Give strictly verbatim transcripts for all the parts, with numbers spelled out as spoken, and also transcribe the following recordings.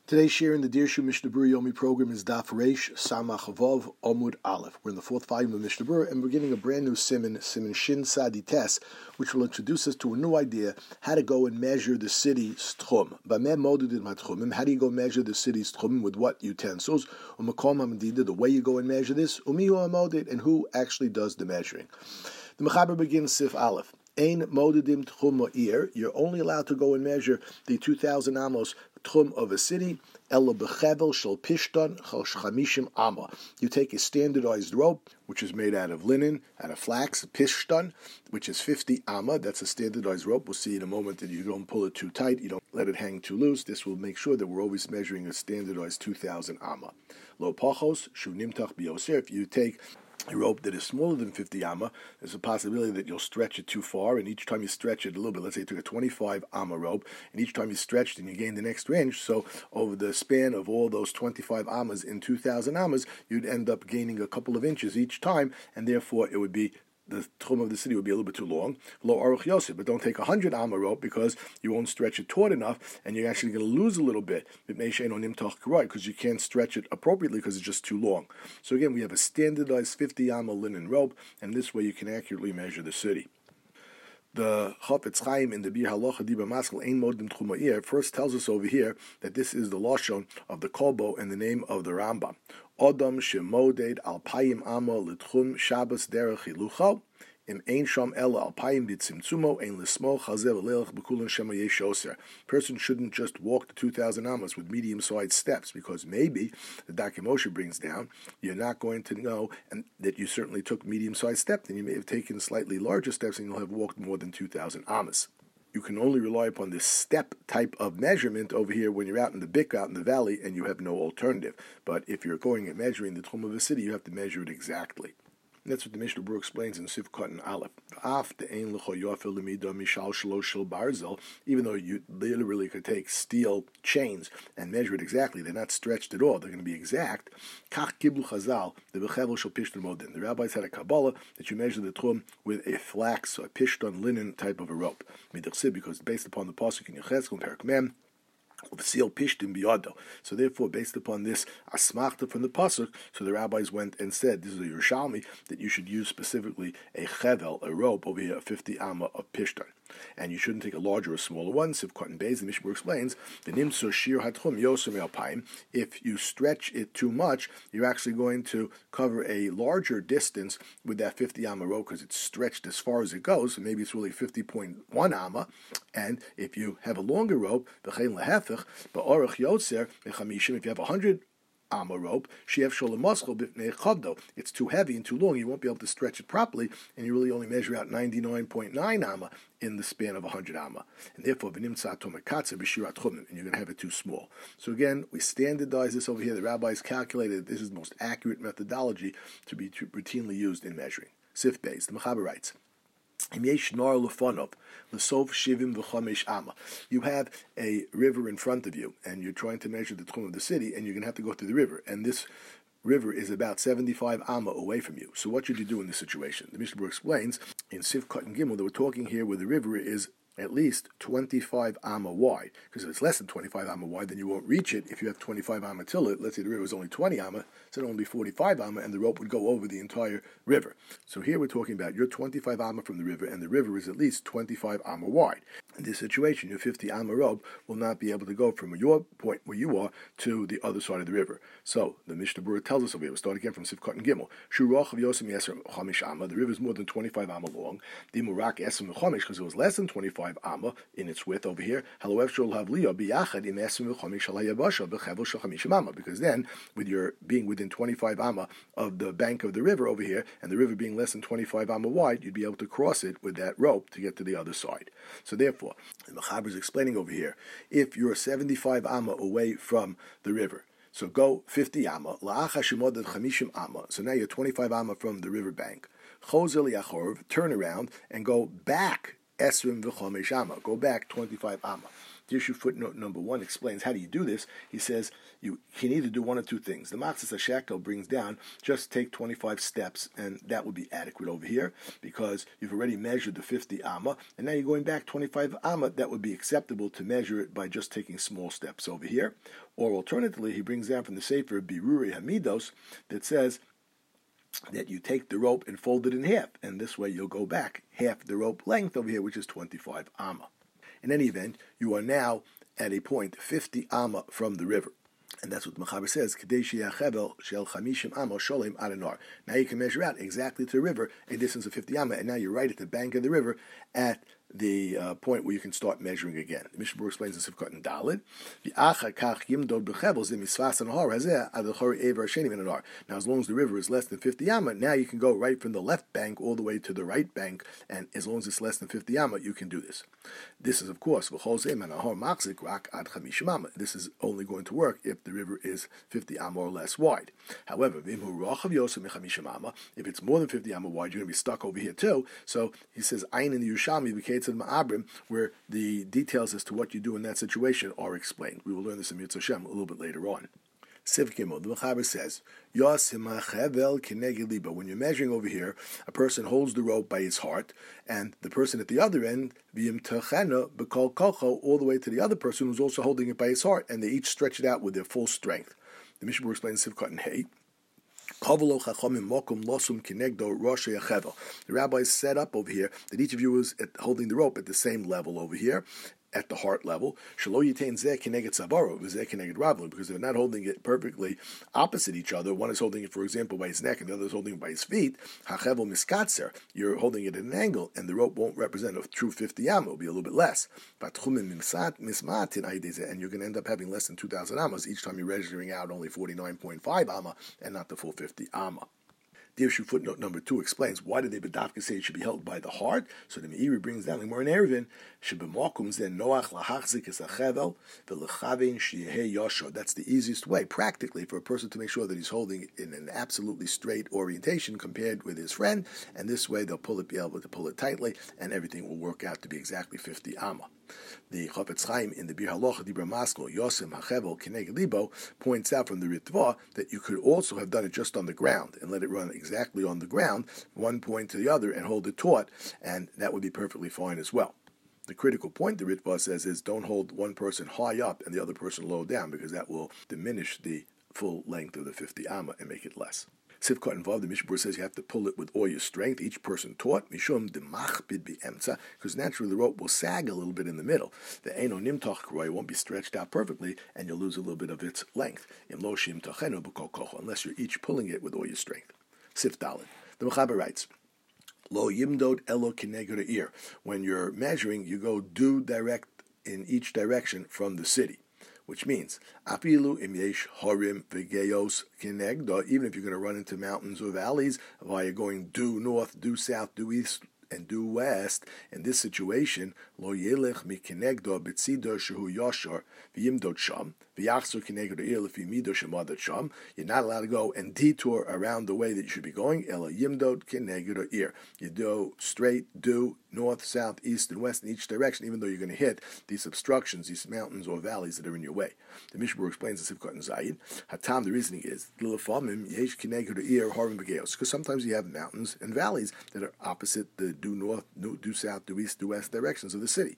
Today's share in the Dirshu Mishnah Berurah Yomi program is Daf Reish Samach Vav Omud Aleph. We're in the fourth volume of Mishnah Berurah, and we're beginning a brand new siman, siman Shin Sadi Tes, which will introduce us to a new idea, how to go and measure the city's tchum. How do you go measure the city's tchum, with what utensils? The way you go and measure this, and who actually does the measuring. The Mechaber begins Sif Aleph. Ein modedim tchum ma'ir. You're only allowed to go and measure the two thousand amos tchum of a city. Ela bechevel shel pishton chal chamishim amma. You take a standardized rope, which is made out of linen, out of flax, pishton, which is fifty amma. That's a standardized rope. We'll see in a moment that you don't pull it too tight, you don't let it hang too loose. This will make sure that we're always measuring a standardized two thousand amma. Lo pachos shu nimtach bioser. If you take a rope that is smaller than fifty amma, there's a possibility that you'll stretch it too far, and each time you stretch it a little bit, let's say you took a twenty-five amma rope, and each time you stretched and you gained the next inch, so over the span of all those twenty-five ammas in two thousand ammas, you'd end up gaining a couple of inches each time, and therefore it would be the tchum of the city would be a little bit too long. Lo aruch yosef, but don't take a hundred amma rope because you won't stretch it taut enough, and you're actually going to lose a little bit because you can't stretch it appropriately because it's just too long. So again, we have a standardized fifty amma linen rope, and this way you can accurately measure the city. The Chafetz Chaim in the Bir Halacha Diba Maskal Ein Modim Tchum Ma'ir first tells us over here that this is the lashon of the Kolbo and the name of the Rambam. Odom shemoded alpayim amma l'tchum Shabbos derech hilucha im ein sham ela alpayim b'tzimtzumo ein l'smo chazev leilach b'kulan shema yesh oser. Person shouldn't just walk the two thousand ammas with medium-sized steps, because maybe the Darkei Moshe brings down you're not going to know and that you certainly took medium-sized steps, and you may have taken slightly larger steps, and you'll have walked more than two thousand ammas. You can only rely upon this step type of measurement over here when you're out in the bik, out in the valley, and you have no alternative. But if you're going and measuring the tchum of a city, you have to measure it exactly. And that's what the Mishnah Berurah explains in Sif Cotton Aleph. Even though you literally could take steel chains and measure it exactly, they're not stretched at all, they're going to be exact. The rabbis had a Kabbalah that you measure the tchum with a flax, a pishton linen type of a rope. Because based upon the pasuk in Yechezkel, Perek Mem, seal pishtim biyado. So therefore, based upon this asmachta from the pasuk, so the rabbis went and said, this is a Yerushalmi, that you should use specifically a chevel, a rope over here, a fifty amma of pishton. And you shouldn't take a larger or smaller one. Sif Cotton Beis, the Mishnah Berurah explains, the nimso shir hatchum yosem alpayim. If you stretch it too much, you're actually going to cover a larger distance with that fifty amma rope because it's stretched as far as it goes. So maybe it's really fifty point one amma. And if you have a longer rope, v'chein lehefech, ba'orach yotzer, if you have a hundred amma rope, it's too heavy and too long, you won't be able to stretch it properly, and you really only measure out ninety-nine point nine amma in the span of one hundred amma. And therefore, and you're going to have it too small. So again, we standardize this over here. The rabbis calculated this is the most accurate methodology to be routinely used in measuring. Sif Beis, the Mechaber writes, you have a river in front of you, and you're trying to measure the tchum of the city, and you're going to have to go through the river, and this river is about seventy-five amma away from you. So what should you do in this situation? The Mishnah Berurah explains in Sif Cotton Gimel that we're talking here where the river is at least twenty-five amma wide, because if it's less than twenty-five amma wide, then you won't reach it. If you have twenty-five amma till it, let's say the river is only twenty amma, so it'll only be forty-five amma, and the rope would go over the entire river. So here we're talking about you're twenty-five amma from the river, and the river is at least twenty-five amma wide. In this situation, your fifty amma rope will not be able to go from your point where you are to the other side of the river. So the Mishnah Berurah tells us over here, we'll start again from Sif Cotton Gimel. The river is more than twenty-five amma long. Because it was less than twenty-five amma in its width over here, because then with your being within twenty-five amma of the bank of the river over here, and the river being less than twenty-five amma wide, you'd be able to cross it with that rope to get to the other side. So therefore, the Mechaber is explaining over here, if you're seventy-five amma away from the river, so go fifty amma, so now you're twenty-five amma from the river bank, turn around and go back Esrim v'chomesh amma. Go back twenty-five amma. The issue footnote number one explains how do you do this. He says you can either do one of two things. The Machzis HaShekel brings down just take twenty-five steps, and that would be adequate over here because you've already measured the fifty amma, and now you're going back twenty-five amma. That would be acceptable to measure it by just taking small steps over here. Or alternatively, he brings down from the Sefer Biruri Hamidos that says that you take the rope and fold it in half, and this way you'll go back half the rope length over here, which is twenty-five amma. In any event, you are now at a point fifty amma from the river. And that's what the Mechaber says, now you can measure out exactly to the river a distance of fifty amma, and now you're right at the bank of the river at the uh, point where you can start measuring again. The Mishnah explains this in Sivkot Daled. Now, as long as the river is less than fifty amma, now you can go right from the left bank all the way to the right bank, and as long as it's less than fifty amma, you can do this. This is, of course, this is only going to work if the river is fifty amma or less wide. However, if it's more than fifty amma wide, you're going to be stuck over here too. So he says, Ein in the Yerushalmi B'Keitz Ma'abrim, where the details as to what you do in that situation are explained. We will learn this in Mitzvah Shem a little bit later on. Siv Gimel, the Mechaber says, when you're measuring over here, a person holds the rope by his heart, and the person at the other end, all the way to the other person who's also holding it by his heart, and they each stretch it out with their full strength. The Mishnah explains Sivkot and Hey. The rabbis set up over here that each of you is at, holding the rope at the same level over here, at the heart level, because they're not holding it perfectly opposite each other. One is holding it, for example, by his neck, and the other is holding it by his feet. You're holding it at an angle, and the rope won't represent a true fifty amma. It'll be a little bit less. And you're going to end up having less than two thousand ammas each time you're measuring out only forty-nine point five amma and not the full fifty amma. The issue footnote number two explains why did they bedavka say it should be held by the heart. So the Meiri brings down more in Erevin shebemakom zen noach lahachzik es achevel v'lechavin sheyeh yosher. That's the easiest way, practically, for a person to make sure that he's holding it in an absolutely straight orientation compared with his friend, and this way they'll pull it, be able to pull it tightly, and everything will work out to be exactly fifty amma. The Chafetz Chaim in the Bir Halacha Dibra Maskil Yosem Hachevel Keneged Libo points out from the Ritva that you could also have done it just on the ground and let it run exactly on the ground, one point to the other, and hold it taut, and that would be perfectly fine as well. The critical point the Ritva says is don't hold one person high up and the other person low down, because that will diminish the full length of the fifty amma and make it less. Sivkot involved, the Mishnah says you have to pull it with all your strength, each person taut, mishum demachbid bi'emtza, because naturally the rope will sag a little bit in the middle. The eno nimtach kroy won't be stretched out perfectly, and you'll lose a little bit of its length. Im lo shim tachenu b'kol kocho, unless you're each pulling it with all your strength. Sif Daled. The Mechaber writes, Lo yimdod elo kineged ir. When you're measuring, you go due direct in each direction from the city. Which means, afilu im yesh horim v'geyos kinegda, even if you're going to run into mountains or valleys, while you're going due north, due south, due east, and due west, in this situation, lo yelech mi kinegda b'tzido shehu yashar v'yimdod sham v'yachzor kinegda ir lefi mido shemadot sham. You're not allowed to go and detour around the way that you should be going. Ela yimdod kinegda ir. You do straight, due north, south, east, and west in each direction, even though you're going to hit these obstructions, these mountains or valleys that are in your way. The Mishnah explains the Sivkot and Zayid. Hatam, the reasoning is because sometimes you have mountains and valleys that are opposite the due north, due south, due east, due west directions of the city.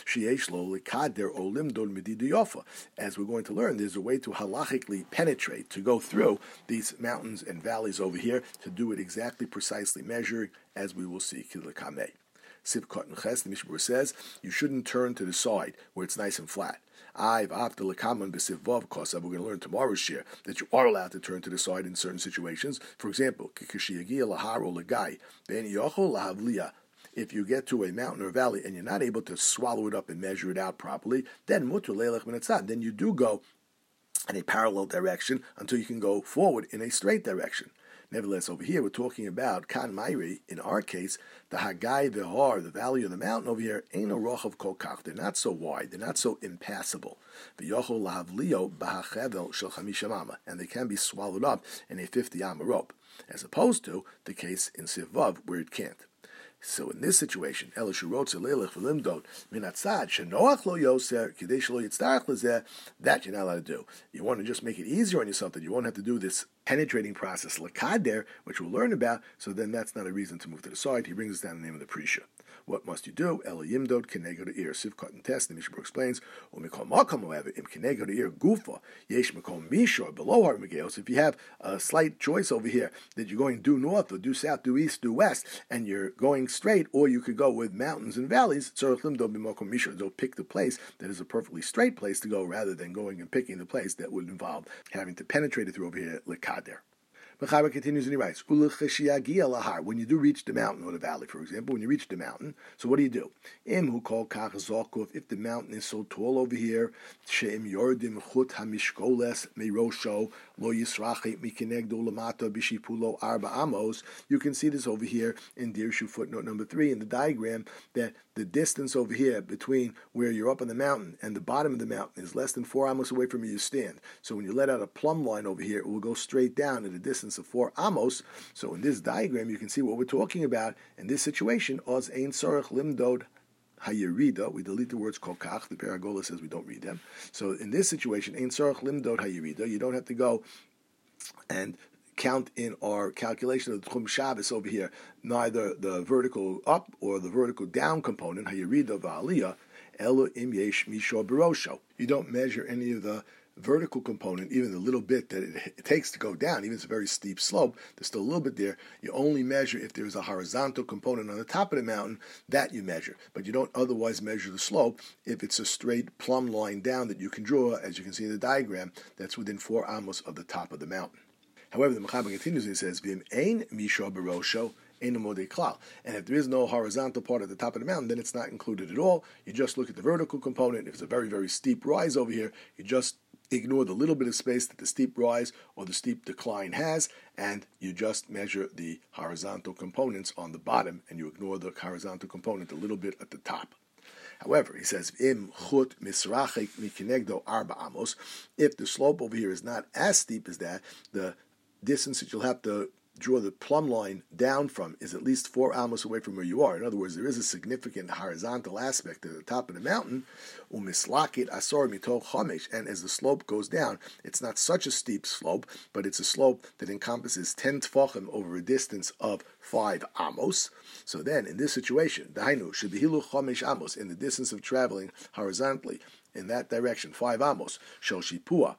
As we're going to learn, there's a way to halachically penetrate, to go through these mountains and valleys over here, to do it exactly, precisely measuring, as we will see. Sivkot and Ches, the Mishnah says, you shouldn't turn to the side where it's nice and flat. I've after lekaman b'sivvav kosav. We're going to learn tomorrow's share that you are allowed to turn to the side in certain situations. For example, k'kishiyagi lahar or lagai ben yochol lahavliya. If you get to a mountain or valley and you're not able to swallow it up and measure it out properly, then mutu leilech minatzad. Then you do go in a parallel direction until you can go forward in a straight direction. Nevertheless, over here we're talking about Kan Mairi. In our case, the Hagai V'Har, the valley or the mountain over here, ain't a rochav kol kach. They're not so wide. They're not so impassable. V'yochol lahavlio b'hachevel shel chamisha amma, and they can be swallowed up in a fifty amma rope, as opposed to the case in Siv Vav where it can't. So in this situation, that you're not allowed to do. You want to just make it easier on yourself that you won't have to do this penetrating process, lakader, which we'll learn about, so then that's not a reason to move to the side. He brings us down the name of the Prisha. What must you do? Ela yimdod kenegod the ear. Sivkot and test. The Mishnah explains. Umikol makam, however, im kenegod the ear gufa yesh makom mishor below har megeos. If you have a slight choice over here that you're going due north or due south, due east, due west, and you're going straight, or you could go with mountains and valleys. Tzorich limdod b'makom mishor. So pick the place that is a perfectly straight place to go, rather than going and picking the place that would involve having to penetrate it through over here lekader. Mechaber continues and he writes, when you do reach the mountain or the valley, for example, when you reach the mountain, so what do you do? Im hu kol kach zokuf, if the mountain is so tall over here, she'im yordim chut hamishkoles meirosho lo yisrachi mikinegdo lamata bishipulo arba amos. You can see this over here in Dirshu footnote number three in the diagram, that the distance over here between where you're up on the mountain and the bottom of the mountain is less than four amos away from where you stand. So when you let out a plumb line over here, it will go straight down at a distance of four amos. So in this diagram, you can see what we're talking about in this situation. Oz ein sorech limdod hayirida. We delete the words kolkach. The Paragola says we don't read them. So in this situation, ein sorech limdod hayirida. You don't have to go and count in our calculation of the Tchum Shabbos over here, neither the vertical up or the vertical down component, hayirida v'aliyah, elo im yesh mishor barosho. You don't measure any of the vertical component, even the little bit that it, it takes to go down, even if it's a very steep slope, there's still a little bit there. You only measure if there's a horizontal component on the top of the mountain, that you measure. But you don't otherwise measure the slope if it's a straight plumb line down that you can draw, as you can see in the diagram, that's within four amos of the top of the mountain. However, the Mechaber continues and he says, V'im ein mishor barosho, and if there is no horizontal part at the top of the mountain, then it's not included at all. You just look at the vertical component. If it's a very, very steep rise over here, you just ignore the little bit of space that the steep rise or the steep decline has, and you just measure the horizontal components on the bottom, and you ignore the horizontal component a little bit at the top. However, he says, Im chut misrachik mikinegdo arba amos. If the slope over here is not as steep as that, the distance that you'll have to draw the plumb line down from is at least four amos away from where you are. In other words, there is a significant horizontal aspect at the top of the mountain. Umislakit asor mitoch chamesh, and as the slope goes down, it's not such a steep slope, but it's a slope that encompasses ten tfachim over a distance of five amos. So then, in this situation, dahainu shebehilu chamesh amos, in the distance of traveling horizontally in that direction, five amos, shel shipua,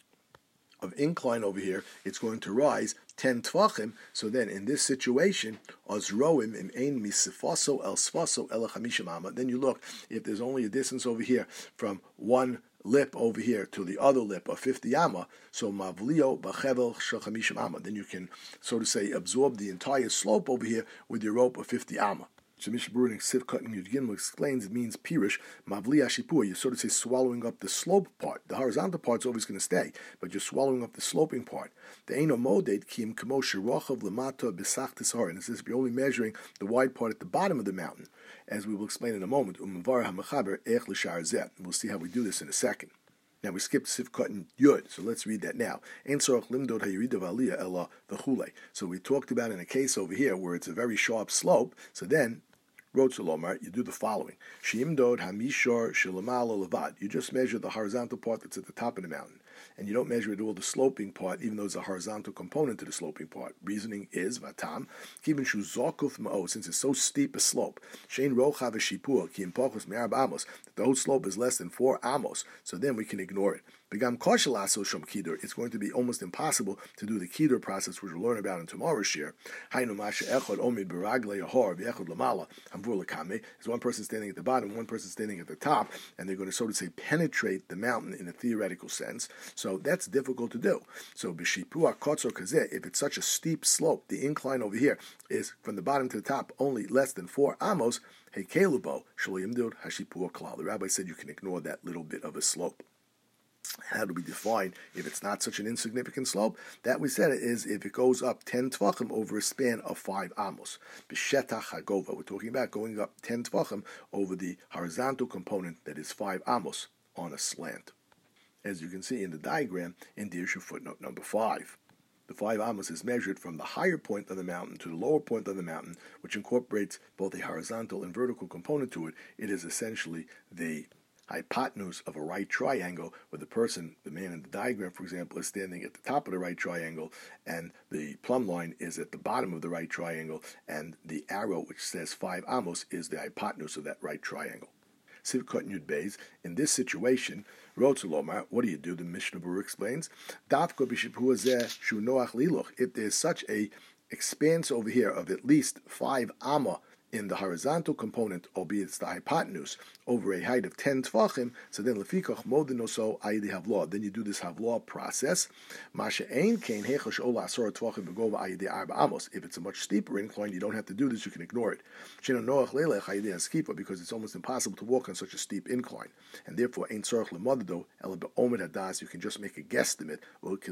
of incline over here, it's going to rise ten tvachim. So then, in this situation, ozroim im ein misifaso el sfaso el chamishim ama. Then you look, if there's only a distance over here from one lip over here to the other lip of fifty amma, so mavlio b'chevel shel chamishim amma. Then you can, so to say, absorb the entire slope over here with your rope of fifty amma. So Mishnah Berurah in Sivkot and Yud Gimel explains it means pirish mavli ashipur. You sort of say swallowing up the slope part. The horizontal part's always going to stay, but you're swallowing up the sloping part. The eino moded kim kamo shirochav lemata besach tisar. And it says if you're only measuring the wide part at the bottom of the mountain, as we will explain in a moment. Umavar hamachaber ech l'shar zeh. We'll see how we do this in a second. Now we skipped Sivkot and Yud, so let's read that now. Ein sorach limdod hayirida v'aliyah ela v'chulei. So we talked about in a case over here where it's a very sharp slope. So then, Wrote Salomar, you do the following. Shimdod hamishor shilamala levad. You just measure the horizontal part that's at the top of the mountain. And you don't measure at all the sloping part, even though there's a horizontal component to the sloping part. Reasoning is, vatam, kivin shu zokuf ma'o, since it's so steep a slope. Shein rocha v'shipur, ki impachos me'arab amos, that the whole slope is less than four amos, so then we can ignore it. Begam koshelaso shom kidur, it's going to be almost impossible to do the kidur process, which we'll learn about in tomorrow's shir. Hainu masha echad omid beragle yahor v'echad lamala, hamvur lekame, is one person standing at the bottom, one person standing at the top, and they're going to sort of say penetrate the mountain in a theoretical sense. So that's difficult to do. So b'shipua kotzor kazeh, if it's such a steep slope, the incline over here is from the bottom to the top only less than four amos. Hekelubo shalayimdur hashipua klal. The rabbi said you can ignore that little bit of a slope. How do we define if it's not such an insignificant slope? That we said it is if it goes up ten tvachim over a span of five amos. B'shetach hagova. We're talking about going up ten tvachim over the horizontal component that is five amos on a slant, as you can see in the diagram in Dirshu footnote number five. the five amos is measured from the higher point of the mountain to the lower point of the mountain, which incorporates both a horizontal and vertical component to it. It is essentially the hypotenuse of a right triangle, where the person, the man in the diagram, for example, is standing at the top of the right triangle, and the plumb line is at the bottom of the right triangle, and the arrow, which says five amos, is the hypotenuse of that right triangle. Sivkot Yud Beis, in this situation, Rotzulomar, what do you do? The Mishnah Berurah explains, Dafko b'shiphu hazeh shu noach liluch. If there's such a expanse over here of at least five amma in the horizontal component, albeit it's the hypotenuse, over a height of ten tvachim, so then lefikach modinoso ayidi havlah. Then you do this havlah process. Masha ein kein hechash ola asor tvachim begova ayidi arba amos. If it's a much steeper incline, you don't have to do this. You can ignore it. Shino noach lelech ayidi haskipa, because it's almost impossible to walk on such a steep incline, and therefore ein tzorach lemodado ela beomed hadas. You can just make a guesstimate,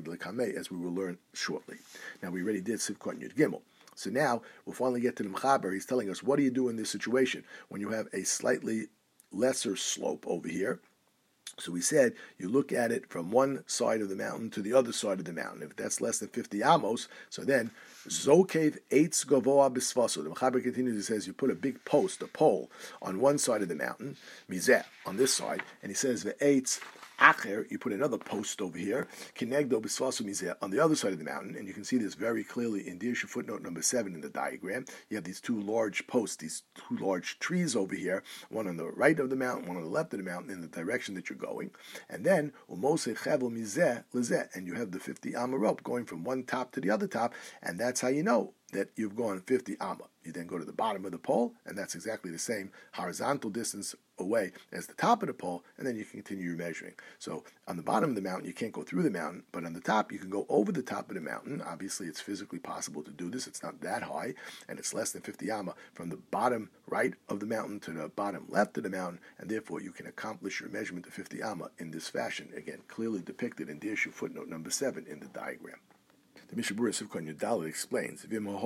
as we will learn shortly. Now we already did Sivkot Yud Gimel. So now we'll finally get to the Mechaber. He's telling us, what do you do in this situation when you have a slightly lesser slope over here? So we said you look at it from one side of the mountain to the other side of the mountain. If that's less than fifty amos, so then Zokev eitz gavoa bisvaso. The Mechaber continues, he says you put a big post, a pole, on one side of the mountain, mizeh, on this side, and he says the eitz acher, you put another post over here, kinegdo bisvaso mizeh, on the other side of the mountain, and you can see this very clearly in Dirshu footnote number seven in the diagram. You have these two large posts, these two large trees over here, one on the right of the mountain, one on the left of the mountain, in the direction that you're going, and then umose chevel mizeh lezeh, and you have the fifty amma rope going from one top to the other top, and that's how you know that you've gone fifty amma. You then go to the bottom of the pole, and that's exactly the same horizontal distance away as the top of the pole, and then you can continue your measuring. So on the bottom of the mountain, you can't go through the mountain, but on the top, you can go over the top of the mountain. Obviously, it's physically possible to do this. It's not that high, and it's less than fifty amma from the bottom right of the mountain to the bottom left of the mountain, and therefore you can accomplish your measurement of fifty amma in this fashion, again, clearly depicted in Dirshu footnote number seven in the diagram. The Mishnah Berurah Sivkot Yud Dalet explains,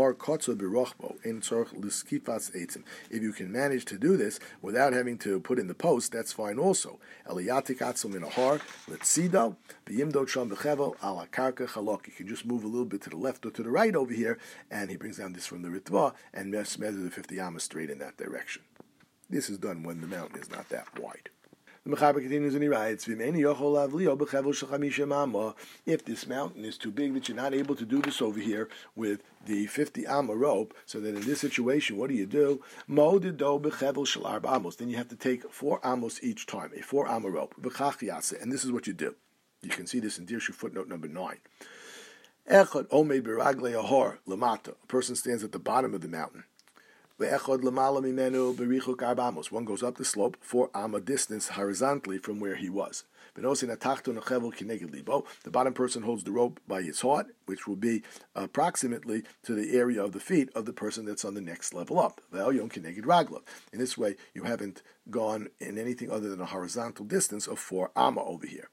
if you can manage to do this without having to put in the post, that's fine also. You can just move a little bit to the left or to the right over here, and he brings down this from the Ritva, and measure the fifty amma straight in that direction. This is done when the mountain is not that wide. The Mechaber continues and he writes, if this mountain is too big that you're not able to do this over here with the fifty amma rope, so that in this situation, what do you do? Then you have to take four amos each time, a four amma rope. And this is what you do. You can see this in Dirshu footnote number nine. A person stands at the bottom of the mountain. One goes up the slope four amma distance horizontally from where he was. The bottom person holds the rope by his heart, which will be approximately to the area of the feet of the person that's on the next level up. In this way, you haven't gone in anything other than a horizontal distance of four amma over here.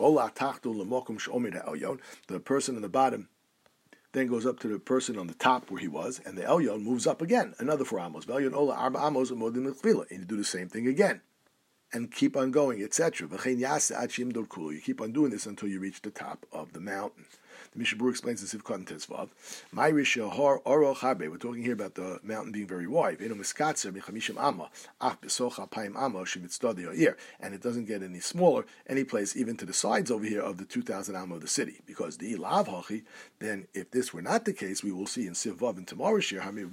The person on the bottom then goes up to the person on the top where he was, and the elyon moves up again, another four amos. And you do the same thing again, and keep on going, et cetera. You keep on doing this until you reach the top of the mountain. The Mishnah Berurah explains this Sivkot and Tesvav. We're talking here about the mountain being very wide. And it doesn't get any smaller, any place, even to the sides over here of the two thousand amma of the city. Because the ilav hachi, then if this were not the case, we will see in Sivvav and tomorrow's shir, then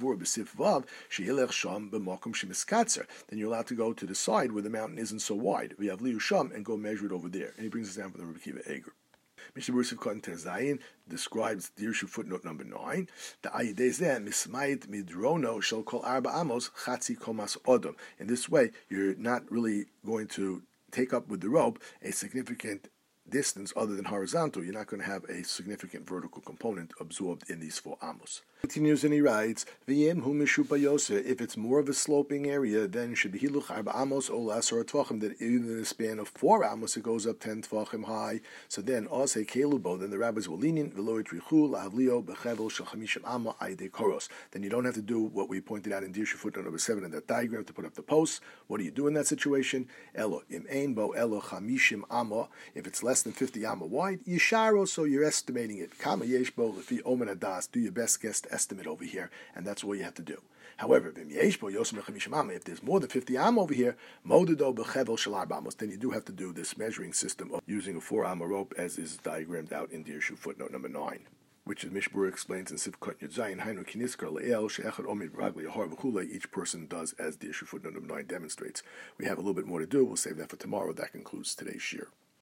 you're allowed to go to the side where the mountain isn't so wide. We have liu sham and go measure it over there. And he brings us down from the Rebbe Kiva Eger. Mishnah Berurah Sivkot Tezayin describes Dirshu footnote number nine. The ayidezeh mismayit midrono shall call arba amos chatzi komas odom. In this way, you're not really going to take up with the rope a significant distance other than horizontal. You're not going to have a significant vertical component absorbed in these four amos. Continues and he writes, "V'yim hu mishupa yoser." If it's more of a sloping area, then it should be hiluch arba amos o lasor tvachim. That even in the span of four amos, it goes up ten tvachim high. So then, ase kelubo. Then the rabbis will lenient v'lo yitrichu lahavlio bechevel shel chamishim amo aide koros. Then you don't have to do what we pointed out in Dirshu footnote number seven in that diagram to put up the posts. What do you do in that situation? Elo im ein bo elo chamishim amo. If it's less than fifty amo wide, yisharo. So you're estimating it. Kama yesh bo lefi omen adas. Do your best guess estimate over here, and that's all you have to do. However, if there's more than fifty am over here, then you do have to do this measuring system of using a four am rope, as is diagrammed out in Dirshu footnote number nine, which the Mishbur explains in Sivkot Yudzayin Hainu Kiniskar Le'el She'echad Omid Ragli Yahar V'Chulei. Each person does as Dirshu footnote number nine demonstrates. We have a little bit more to do. We'll save that for tomorrow. That concludes today's shir.